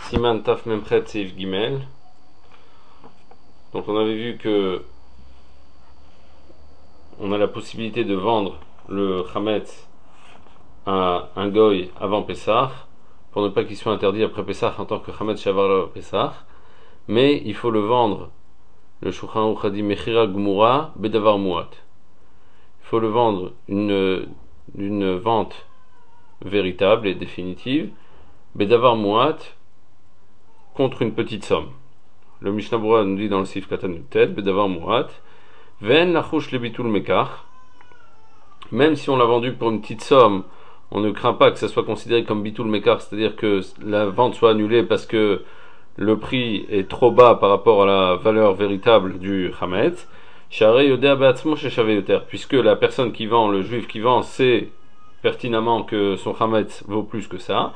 Siman Taf Memchet Seif Gimel. Donc on avait vu que on a la possibilité de vendre le Chametz à un goy avant Pessah, pour ne pas qu'il soit interdit après Pessah en tant que Chametz Shavar Pessah, mais il faut le vendre, le Shulchan Aruch a dit Mechira Gmura Bedavar Muat. Il faut le vendre une vente véritable et définitive, Bedavar Muat, contre une petite somme. Le Mishnah Berurah nous dit dans le Sif Katan Yutet, Bedavar Muat, Ven Lachush Lebitul Mekach, même si on l'a vendu pour une petite somme, on ne craint pas que ça soit considéré comme Bitul Mekach, c'est-à-dire que la vente soit annulée parce que le prix est trop bas par rapport à la valeur véritable du Chametz, puisque la personne qui vend, le juif qui vend, sait pertinemment que son Chametz vaut plus que ça.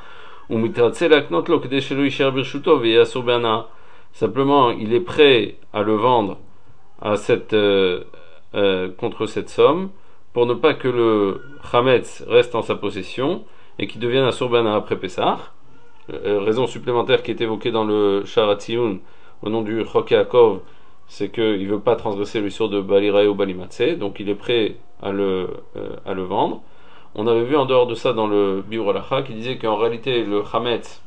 Simplement, il est prêt à le vendre à contre cette somme, pour ne pas que le Chametz reste en sa possession et qu'il devienne un Surbana après Pessah. Raison supplémentaire qui est évoquée dans le Sharatziun au nom du Chok Yaakov, c'est qu'il ne veut pas transgresser le sur de Balirae ou Balimatse, donc il est prêt à le vendre. On avait vu en dehors de ça dans le Biur Halacha qui disait qu'en réalité le Chametz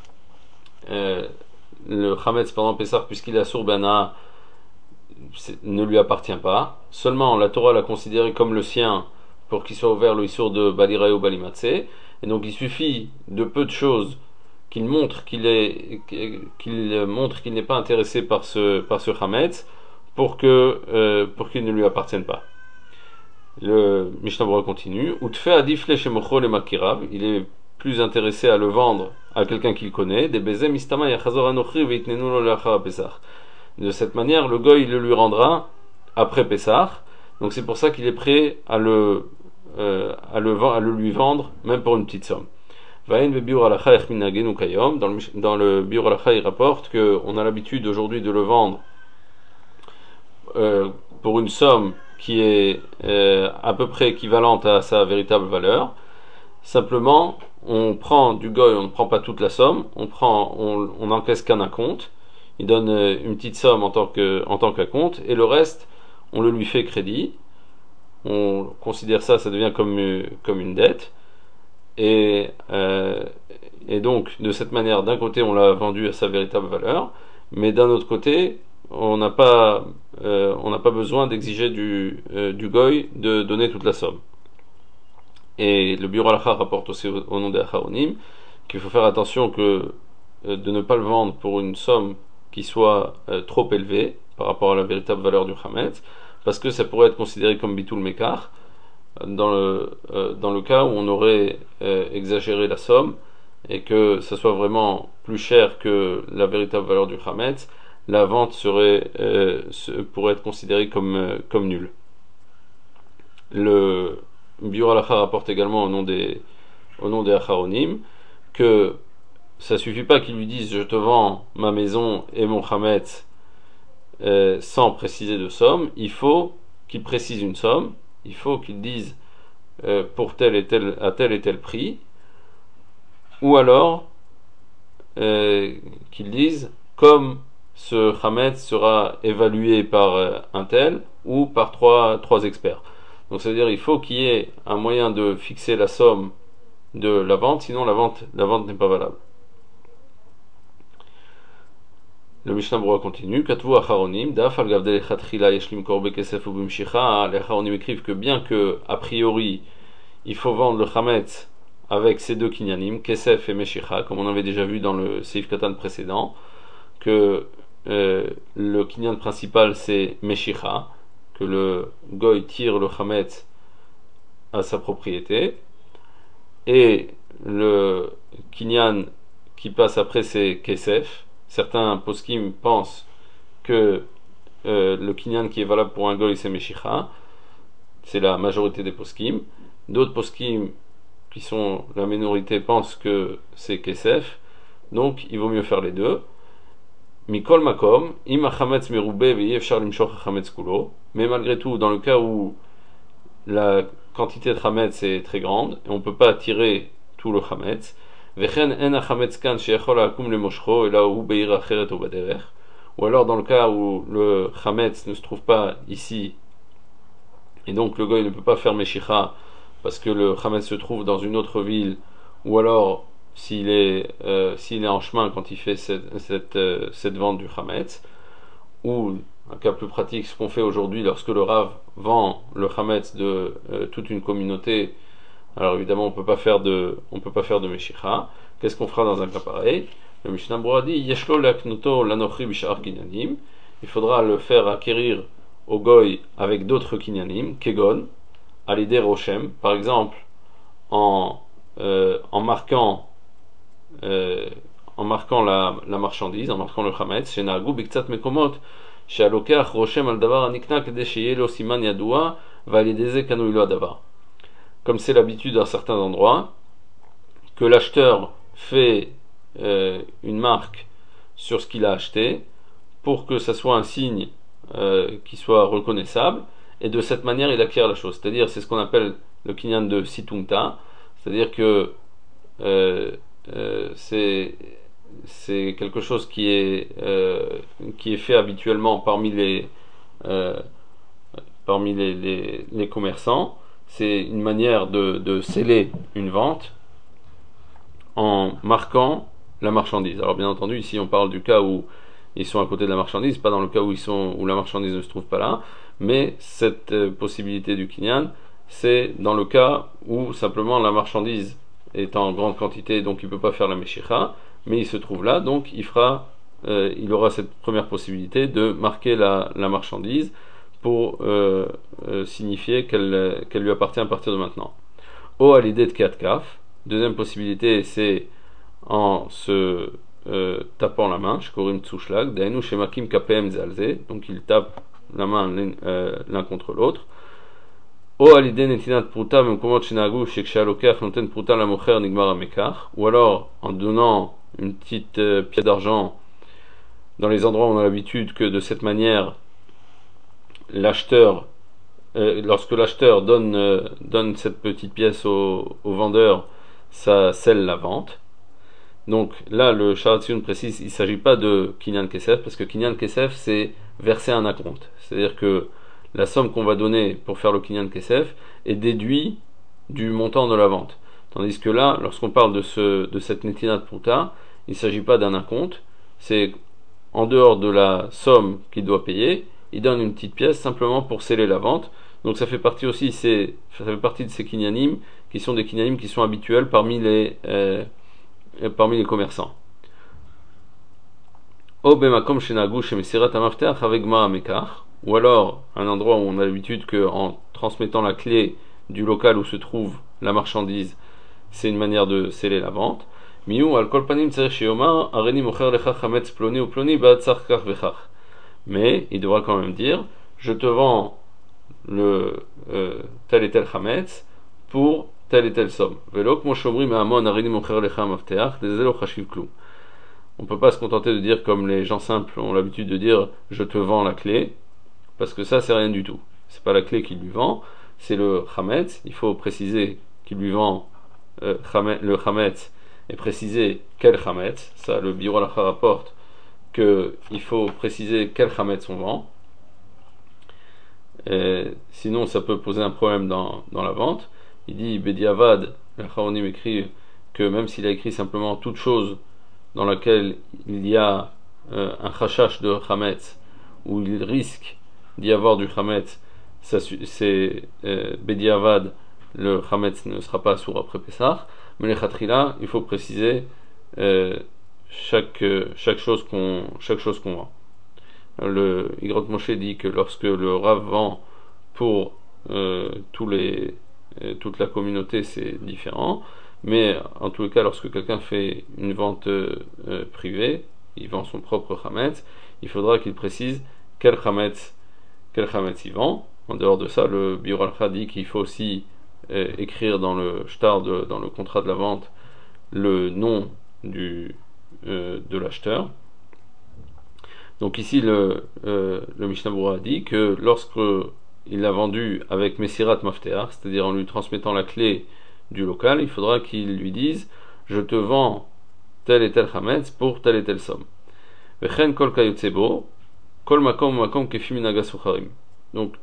pendant Pessah, puisqu'il est à Surbana, ne lui appartient pas. Seulement la Torah l'a considéré comme le sien pour qu'il soit ouvert le Issour de Balirae ou Balimatse, et donc il suffit de peu de choses qu'il montre qu'il n'est pas intéressé par ce Chametz pour qu'il ne lui appartienne pas. Le Mishnah Berurah continue. Utfe adifle shemocho le makirav, il est plus intéressé à le vendre à quelqu'un qu'il connaît. Des bezem istama yachazor anochri veitnenu lo leachar Pesach. De cette manière, le goy il le lui rendra après Pessah. Donc c'est pour ça qu'il est prêt à le lui vendre, même pour une petite somme. Dans le Biur Halacha, il rapporte qu'on a l'habitude aujourd'hui de le vendre pour une somme qui est à peu près équivalente à sa véritable valeur. Simplement, on prend du goy, on ne prend pas toute la somme, on encaisse qu'un acompte, il donne une petite somme en tant qu'acompte, et le reste, on le lui fait crédit. On considère ça devient comme une dette. Et donc, de cette manière, d'un côté, on l'a vendu à sa véritable valeur, mais d'un autre côté, on n'a pas besoin d'exiger du goy de donner toute la somme. Et le Biur Halacha rapporte aussi au nom des Acharonim qu'il faut faire attention de ne pas le vendre pour une somme qui soit trop élevée par rapport à la véritable valeur du Chametz, parce que ça pourrait être considéré comme Bitul Mekach, dans le cas où on aurait exagéré la somme et que ça soit vraiment plus cher que la véritable valeur du Chametz, la vente pourrait être considérée comme nulle. Le Biur Halacha rapporte également au nom des Acharonim que ça suffit pas qu'ils lui disent je te vends ma maison et mon Chametz sans préciser de somme, il faut qu'il précise une somme. Il faut qu'ils disent pour à tel et tel prix, ou alors qu'ils disent comme ce Chametz sera évalué par un tel ou par trois experts. Donc ça veut dire il faut qu'il y ait un moyen de fixer la somme de la vente, sinon la vente n'est pas valable. Le Mishnah Berurah continue. Katvu Acharonim, Daf al Gavdel Chatchila Yeshlim Korbe Kesef Ubimshicha. Les Acharonim écrivent que bien que, a priori, il faut vendre le Chametz avec ces deux kinyanim, Kesef et Meshicha, comme on avait déjà vu dans le Seif Katan précédent, que le kinyan principal c'est Meshicha, que le goy tire le Chametz à sa propriété, et le kinyan qui passe après c'est Kesef. Certains poskim pensent que le kinyan qui est valable pour un goy c'est Meshicha, c'est la majorité des poskim. D'autres poskim qui sont la minorité pensent que c'est Kesef, donc il vaut mieux faire les deux. Mikol makom, im hachametz merube ve'yefshar limshoch hachametz kulo. Mais malgré tout, dans le cas où la quantité de chametz est très grande et on ne peut pas tirer tout le chametz, Vechen en achametz kan sheyachol akum le moshcho ela hu beir acheret ou baderech. Ou alors dans le cas où le chametz ne se trouve pas ici, et donc le goy ne peut pas faire meshicha parce que le chametz se trouve dans une autre ville, ou alors s'il est en chemin quand il fait cette vente du chametz, ou un cas plus pratique, ce qu'on fait aujourd'hui lorsque le Rav vend le chametz de toute une communauté. Alors évidemment, on peut pas faire de meshicha. Qu'est-ce qu'on fera dans un cas pareil? Le Mishnah Berurah dit Yeshlo laknuto lanochri bishar kinyanim. Il faudra le faire acquérir au goy avec d'autres kinyanim, kegon, à l'idée rochem, par exemple en marquant la marchandise, en marquant le chametz, chez Nagou biktsat mekomot, chez alokach rochem al davar anikna kede sheyelo siman yadoua va l'ideze kanu ilo adavar. Comme c'est l'habitude à certains endroits, que l'acheteur fait une marque sur ce qu'il a acheté pour que ça soit un signe qui soit reconnaissable, et de cette manière il acquiert la chose. C'est-à-dire, c'est ce qu'on appelle le kinyan de situmta, c'est-à-dire que c'est quelque chose qui est fait habituellement parmi les commerçants. C'est une manière de sceller une vente en marquant la marchandise. Alors bien entendu, ici on parle du cas où ils sont à côté de la marchandise, pas dans le cas où la marchandise ne se trouve pas là, mais cette possibilité du kinyan, c'est dans le cas où simplement la marchandise est en grande quantité, donc il ne peut pas faire la meshicha, mais il se trouve là, donc il aura cette première possibilité de marquer la marchandise pour signifier qu'elle lui appartient à partir de maintenant. O à l'idée de Katkaf. Deuxième possibilité, c'est en se tapant la main, Shkorim Tsushlag, Dainu Shemakim Kapem Zalze, donc il tape la main l'un contre l'autre. O à l'idée Netinat Pruta, Memkomot Shenagu, Shekshalokach, Noten Pruta la Mocher, Nigmar Amekar, ou alors en donnant une petite pièce d'argent dans les endroits où on a l'habitude que de cette manière, l'acheteur, lorsque l'acheteur donne cette petite pièce au vendeur, ça scelle la vente. Donc là, le Sharatzion précise, il ne s'agit pas de Kinyan Kesef, parce que Kinyan Kesef, c'est verser un acompte. C'est-à-dire que la somme qu'on va donner pour faire le Kinyan Kesef est déduite du montant de la vente. Tandis que là, lorsqu'on parle de cette Netinat Pruta, il ne s'agit pas d'un acompte, c'est en dehors de la somme qu'il doit payer, il donne une petite pièce simplement pour sceller la vente. Donc ça fait partie de ces kinyanim qui sont des kinyanim qui sont habituels parmi les commerçants. Ou alors un endroit où on a l'habitude qu'en transmettant la clé du local où se trouve la marchandise, c'est une manière de sceller la vente. Mais il devra quand même dire, je te vends tel et tel chametz pour telle et telle somme. On ne peut pas se contenter de dire comme les gens simples ont l'habitude de dire je te vends la clé, parce que ça c'est rien du tout. C'est pas la clé qu'il lui vend, c'est le chametz. Il faut préciser qu'il lui vend le chametz et préciser quel chametz. Ça, le Biur Halacha rapporte qu'il faut préciser quel chametz on vend. Sinon ça peut poser un problème dans la vente. Il dit Bediavad, le Charonim écrit que même s'il a écrit simplement toute chose dans laquelle il y a un chashash de chametz, où il risque d'y avoir du chametz, c'est Bediavad, le chametz ne sera pas sourd après Pessah, mais les chatrila, il faut préciser chaque chose qu'on vend. Le Igrot Moshe dit que lorsque le Rav vend pour toute la communauté, c'est différent, mais en tout cas, lorsque quelqu'un fait une vente privée, il vend son propre chametz, il faudra qu'il précise quel chametz il vend. En dehors de ça, le Biur Halacha dit qu'il faut aussi écrire dans le shtar, dans le contrat de la vente, le nom de l'acheteur. Donc ici, le Mishnah Berurah dit que lorsque il l'a vendu avec Messirat Mafteach, c'est-à-dire en lui transmettant la clé du local, il faudra qu'il lui dise je te vends tel et tel chametz pour telle et telle somme. Vechen kol kayotsebo, kol makom makom kefi minaga sucharim. Donc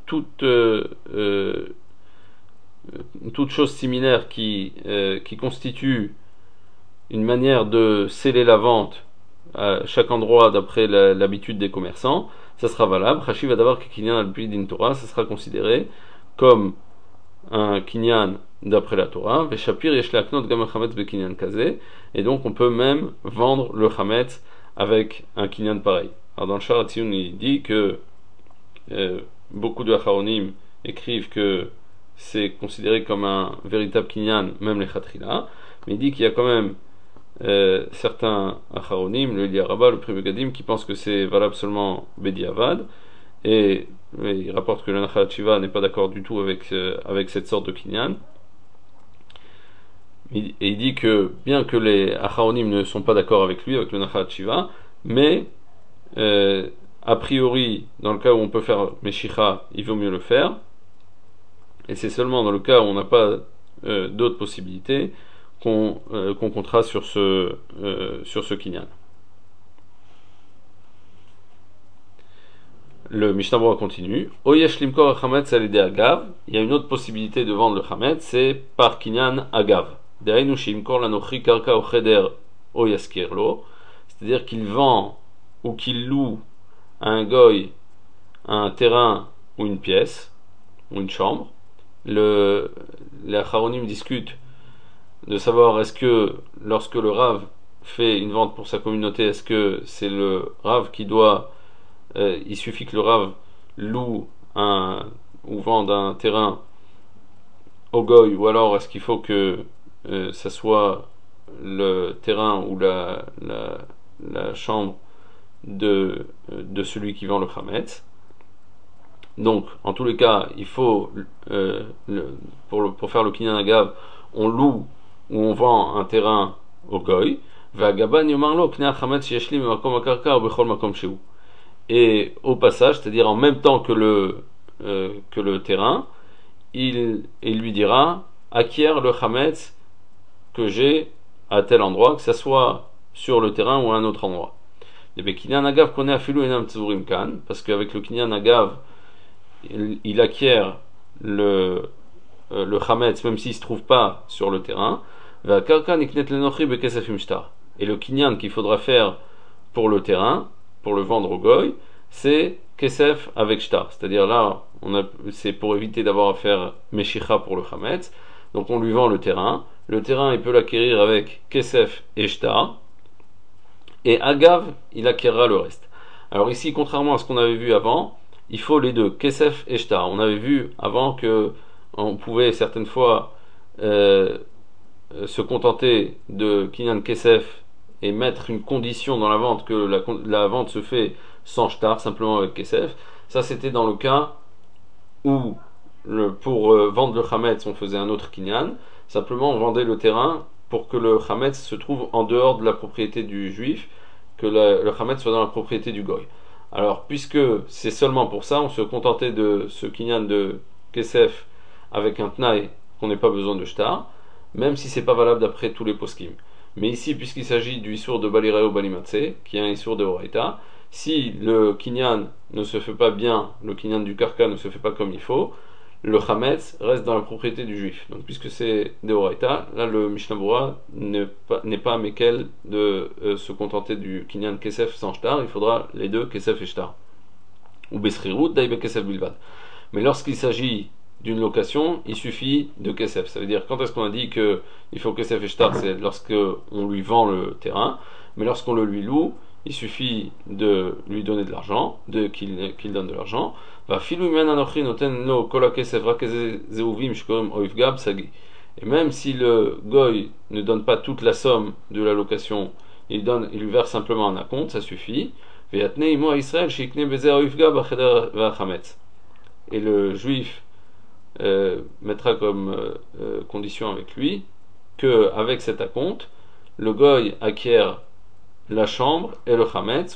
toute chose similaire qui constitue une manière de sceller la vente à chaque endroit d'après l'habitude des commerçants, ça sera valable. Rashi va d'abord que kinyan al-pi din Torah, ça sera considéré comme un kinyan d'après la Torah. Veshapir yesh le'aknot gam al-chametz bekinyan kazeh, et donc on peut même vendre le chametz avec un kinyan pareil. Alors dans le Sha'ar HaTziyun, il dit que beaucoup de acharonim écrivent que c'est considéré comme un véritable kinyan, même les chatrila, mais il dit qu'il y a quand même certains acharonim, le Eliaraba, le Pri Megadim, qui pensent que c'est valable seulement Bediavad, et il rapporte que le Nachal Shiva n'est pas d'accord du tout avec cette sorte de kinyan. Et il dit que bien que les acharonim ne sont pas d'accord avec lui, avec le Nachal Shiva, mais a priori, dans le cas où on peut faire Meshicha, il vaut mieux le faire, et c'est seulement dans le cas où on n'a pas d'autres possibilités qu'on comptera sur ce kinyan. Le Mishnah Berurah continue. Oyesh limkor chametz al agav. Il y a une autre possibilité de vendre le chametz, c'est par kinyan agav. Dehainu shimkor lanochi karka o cheder o yaskirlo. C'est-à-dire qu'il vend ou qu'il loue à un goy un terrain ou une pièce ou une chambre. Les acharonim discutent de savoir est-ce que lorsque le Rav fait une vente pour sa communauté, est-ce que c'est le Rav qui doit il suffit que le Rav loue ou vende un terrain au goy, ou alors est-ce qu'il faut que ça soit le terrain ou la chambre de celui qui vend le chametz. Donc en tous les cas il faut pour faire le kinyan agav, on loue ou on vend un terrain au goy. Et au passage, c'est-à-dire en même temps que le terrain, il lui dira acquiert le chametz que j'ai à tel endroit, que ce soit sur le terrain ou à un autre endroit. Parce qu'avec le kinyan agav, il acquiert le chametz même s'il ne se trouve pas sur le terrain. Et le kinyan qu'il faudra faire pour le terrain, pour le vendre au goy, c'est kesef avec shtar. C'est-à-dire là, c'est pour éviter d'avoir à faire meshicha pour le chametz. Donc on lui vend le terrain. Le terrain, il peut l'acquérir avec kesef et shtar. Et agav, il acquérera le reste. Alors ici, contrairement à ce qu'on avait vu avant, il faut les deux, kesef et shtar. On avait vu avant que on pouvait certaines fois se contenter de kinyan kesef et mettre une condition dans la vente que la vente se fait sans shtar, simplement avec kesef. Ça, c'était dans le cas où pour vendre le chametz, on faisait un autre kinyan. Simplement, on vendait le terrain pour que le chametz se trouve en dehors de la propriété du juif, que le chametz soit dans la propriété du goy. Alors, puisque c'est seulement pour ça, on se contentait de ce kinyan de kesef avec un tnaï qu'on n'ait pas besoin de shtar, même si c'est pas valable d'après tous les poskim. Mais ici, puisqu'il s'agit du issour de Balireo Balimatse, qui est un issour de Horaïta, si le kinyan ne se fait pas bien, le kinyan du karka ne se fait pas comme il faut, le chametz reste dans la propriété du juif. Donc puisque c'est de Horaïta, là le Mishnah Berurah n'est pas mekel de se contenter du kinyan kesef sans shtar, il faudra les deux kesef et shtar. Ou besrirut daïbe kesef bilvad. Mais lorsqu'il s'agit d'une location, il suffit de kesef. Ça veut dire, quand est-ce qu'on a dit qu'il faut kesef et shtar? C'est lorsque on lui vend le terrain, mais lorsqu'on le lui loue, il suffit de lui donner de l'argent, qu'il donne de l'argent. Et même si le goy ne donne pas toute la somme de la location, il lui verse simplement un acompte, ça suffit. Et le juif mettra comme condition avec lui qu'avec cet acompte, le goy acquiert la chambre et le chametz,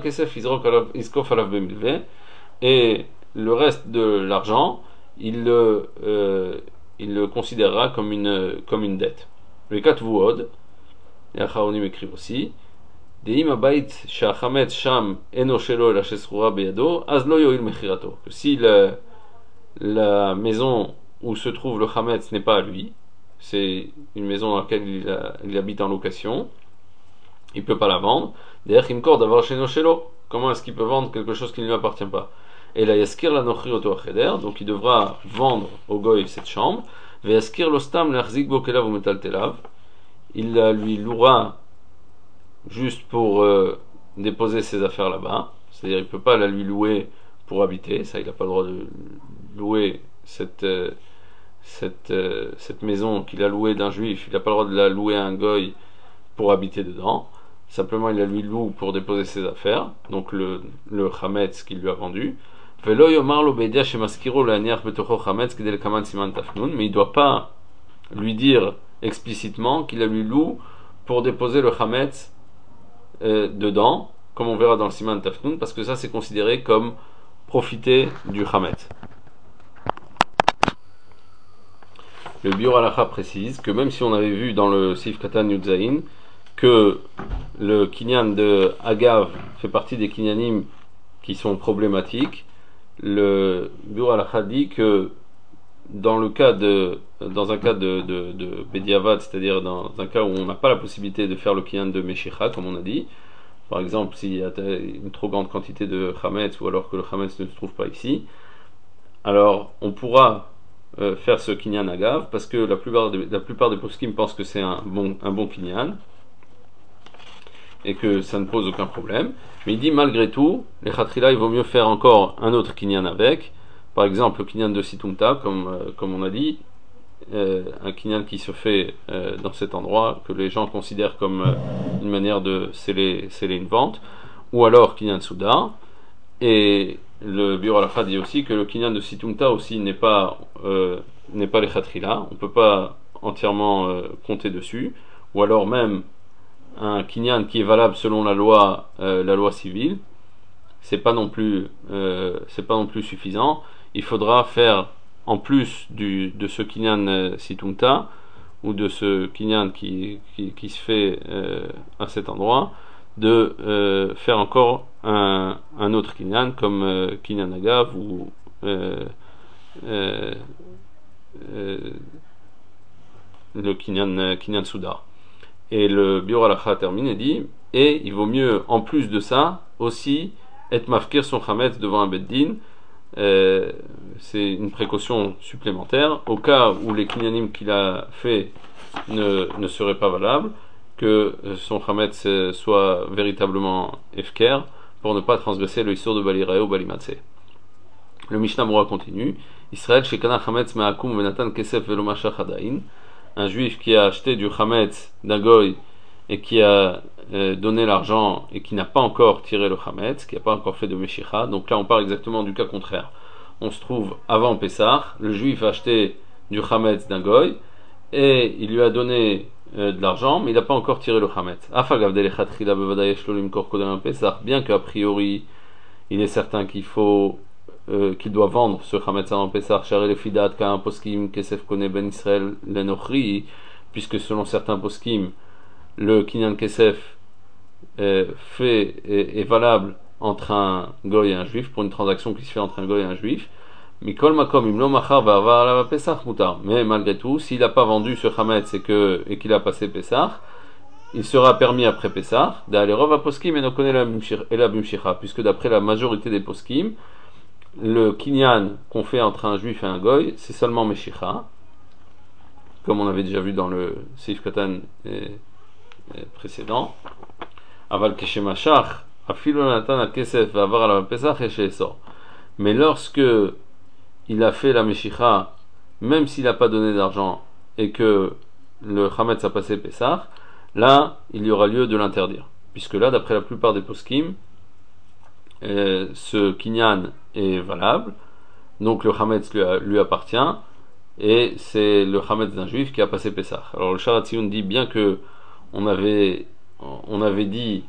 et le reste de l'argent, il le considérera comme une dette. Le katvuod, les Acharonim écrivent aussi, Deim abayit she'achametz sham eno shelo ela shesrura beyado, az lo yoil mechirato. Que si la maison où se trouve le chametz n'est pas à lui, c'est une maison dans laquelle il habite en location, il ne peut pas la vendre. D'ailleurs, imkor d'avoir sheno shelo. Comment est-ce qu'il peut vendre quelque chose qui ne lui appartient pas? Et la yaskir la nochri oto acheder, donc il devra vendre au goy cette chambre. Ve yaskir lostam l'achzik bo kelav ou metal telav. Il la lui louera juste pour déposer ses affaires là-bas. C'est-à-dire, il ne peut pas la lui louer pour habiter. Ça, il n'a pas le droit de louer cette maison qu'il a louée d'un juif. Il n'a pas le droit de la louer à un goy pour habiter dedans. Simplement, il la lui loue pour déposer ses affaires, donc le chametz qu'il lui a vendu. Mais il ne doit pas lui dire explicitement qu'il la lui loue pour déposer le chametz dedans, comme on verra dans le siman tafnoun, parce que ça c'est considéré comme profiter du chametz. Le Biur Halacha précise que même si on avait vu dans le Sif Katan Yudzaïn que le kinyan de Agav fait partie des kinyanim qui sont problématiques, le Biur Halacha dit que dans un cas de Bediavad, c'est-à-dire dans un cas où on n'a pas la possibilité de faire le kinyan de Meshicha, comme on a dit, par exemple s'il y a une trop grande quantité de Chametz ou alors que le Chametz ne se trouve pas ici, alors on pourra faire ce kinyan Agav parce que la plupart des poskim pensent que c'est un bon kinyan et que ça ne pose aucun problème, mais il dit malgré tout, les Khatrila, il vaut mieux faire encore un autre kinyan avec, par exemple le kinyan de Situmta, comme on a dit, un kinyan qui se fait dans cet endroit, que les gens considèrent comme une manière de sceller une vente, ou alors kinyan Souda, et le Biur Halacha dit aussi que le kinyan de Situmta aussi n'est pas les Khatrila, on ne peut pas entièrement compter dessus, ou alors même un kinyan qui est valable selon la loi civile, c'est pas non plus suffisant. Il faudra faire en plus de ce kinyan situmta ou de ce kinyan qui se fait à cet endroit, de faire encore un autre kinyan comme kinyan agav ou le kinyan souda. Et le Biur Halacha termine et dit, et il vaut mieux, en plus de ça, aussi, être mafkir son chametz devant un beddin. C'est une précaution supplémentaire, au cas où les kinyanim qu'il a fait ne seraient pas valables, que son chametz soit véritablement efker, pour ne pas transgresser le issur de Balirae ou Balimatse. Le Mishnah Moura continue, Israël shekana chametz me'akum venatan kesef velo mashach adain. Un juif qui a acheté du chametz d'un goy et qui a donné l'argent et qui n'a pas encore tiré le chametz, qui n'a pas encore fait de meshicha, donc là on parle exactement du cas contraire. On se trouve avant Pessah, le juif a acheté du chametz d'un goy et il lui a donné de l'argent, mais il n'a pas encore tiré le chametz. Bien qu'a priori il est certain qu'il doit vendre ce chametz avant Pessah, charé le fidat qu'un poskim kesef kone ben Israël l'enochri, puisque selon certains poskim, le kinyan kesef est valable entre un goy et un juif, pour une transaction qui se fait entre un goy et un juif. Mikol makom imlo machar va avoir la Pessah mutar. Mais malgré tout, s'il n'a pas vendu ce chametz et qu'il a passé Pessah, il sera permis après Pessah d'aller rova poskim et ne connaît la bimshicha, puisque d'après la majorité des poskim, le kinyan qu'on fait entre un juif et un goy, c'est seulement meshicha, comme on avait déjà vu dans le Seif Katan précédent. Aval keshemashach afilo natan al kesef va avoir la pesach et sheesor. Mais lorsque il a fait la meshicha, même s'il n'a pas donné d'argent et que le chametz a passé Pessah, là il y aura lieu de l'interdire, puisque là d'après la plupart des poskim, ce kinyan est valable, donc le chametz lui appartient, et c'est le chametz d'un juif qui a passé Pessah. Alors le Sharatzion dit, bien que on avait dit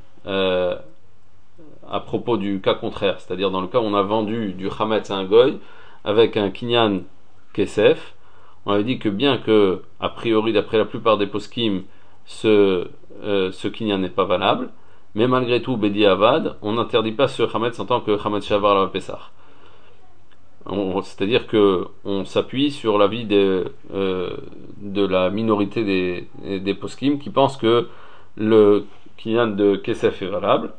à propos du cas contraire, c'est-à-dire dans le cas où on a vendu du chametz à un goy avec un kinyan kesef, on avait dit que bien que a priori d'après la plupart des poskim ce kinyan n'est pas valable, mais malgré tout, Bedi Avad, on n'interdit pas ce Chametz en tant que Chametz Shavar la Pessah. C'est-à-dire que on s'appuie sur l'avis de la minorité des poskim qui pensent que le kinyan de Kesef est valable.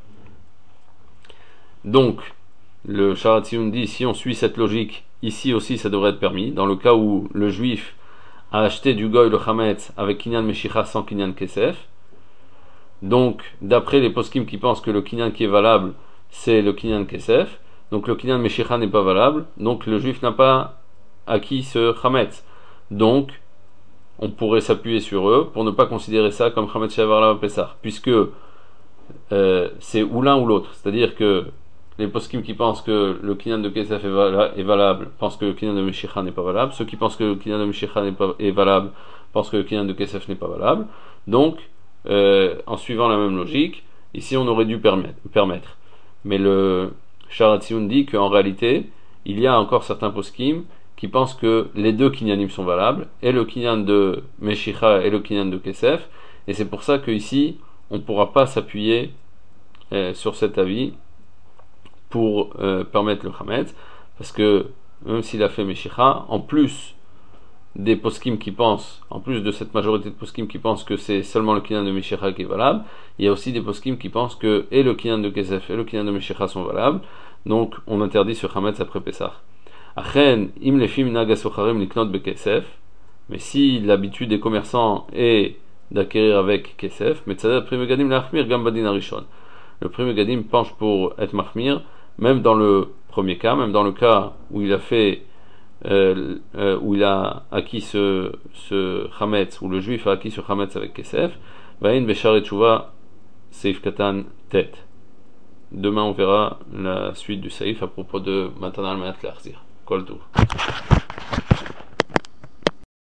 Donc, le Sharatzion dit, si on suit cette logique, ici aussi ça devrait être permis. Dans le cas où le juif a acheté du goy le Chametz avec kinyan Meshicha sans kinyan Kesef, donc d'après les poskim qui pensent que le kinyan qui est valable c'est le kinyan Kesef, donc le kinyan Meshicha n'est pas valable, donc le juif n'a pas acquis ce Chametz. Donc on pourrait s'appuyer sur eux pour ne pas considérer ça comme Chametz Shavar la Pessah, puisque c'est ou l'un ou l'autre. C'est-à-dire que les poskim qui pensent que le kinyan de Kesef est valable pensent que le kinyan de Meshicha n'est pas valable. Ceux qui pensent que le kinyan de Meshicha est valable pensent que le kinyan de Kesef n'est pas valable. Donc, en suivant la même logique, ici on aurait dû permettre. Mais le Sharatzion dit qu'en réalité, il y a encore certains poskim qui pensent que les deux kinyanim sont valables, et le kinyan de Meshicha et le kinyan de Kesef, et c'est pour ça qu'ici, on ne pourra pas s'appuyer sur cet avis pour permettre le Chametz, parce que même s'il a fait Meshicha, en plus des poskim qui pensent, en plus de cette majorité de poskim qui pensent que c'est seulement le kinyan de Meshicha qui est valable, il y a aussi des poskim qui pensent que et le kinyan de Kesef et le kinyan de Meshicha sont valables, donc on interdit ce Chametz après Pessah. Achen, im lefim nagasocharim liknot bekesef, mais si l'habitude des commerçants est d'acquérir avec Kesef, mais tzadat prime gadim l'achmir gam badin arishon. Le prime gadim penche pour être mahmir, même dans le premier cas, même dans le cas où il a fait, où il a acquis ce Chametz, où le juif a acquis ce Chametz avec Kesef, vaïn besharet tshuva seif katan tet. Demain on verra la suite du saïf à propos de Matanal Meat Larzir. Kol Tov.